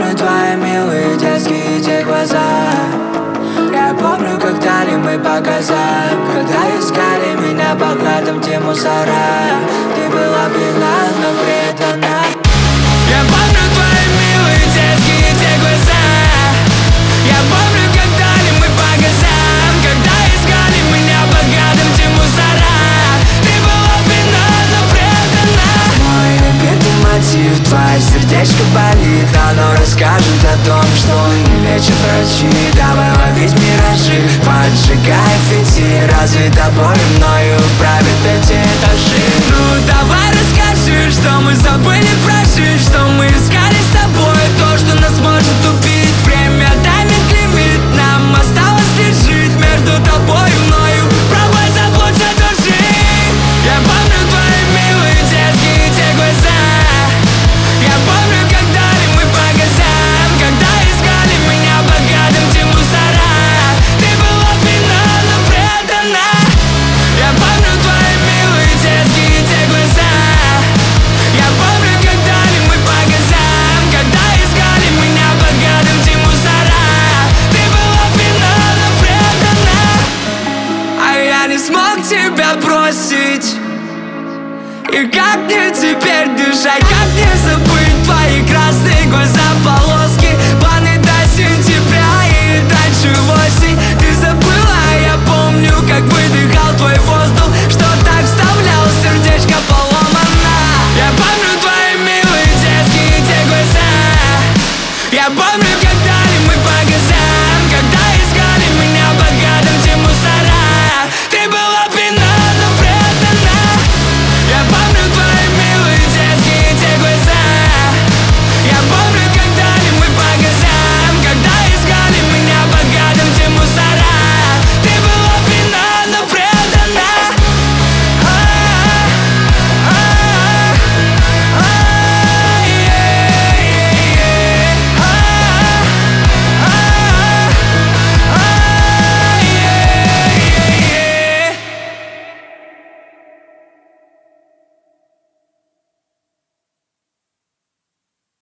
помню твои милые детские те глаза. Я помню, как дали мы по газам, когда искали меня богатым те мусора. Ты была пьяна, но предана. Я помню твои милые детские те глаза. Я помню, как дали мы по газам, когда искали меня богатым те мусора. Ты была пьяна, но предана. Мой любимый мотив, твое сердечко болит. Оно расскажет о том, что не лечат врачи. Давай ловить миражи, поджигая фитиль. Разве тобой мною правят эти этажи? Ну давай расскажи, что мы забыли прожить, что мы искали с тобой то, что нас может убить. Время, тайминг, лимит, нам осталось лишь жить между тобой и мною. Пробуй забудь эту жизнь. Я помню твои милые детские те глаза. Я помню, как дали мы по газам, когда искали меня богатым те мусора. Ты была пьяна, но предана. Я помню твои милые детские те глаза. Я помню, как дали мы по газам, когда искали меня богатым те мусора. Ты была пьяна, но предана. А я не смог тебя бросить. И как мне теперь дышать, как мне забыть твои красные глаза полости?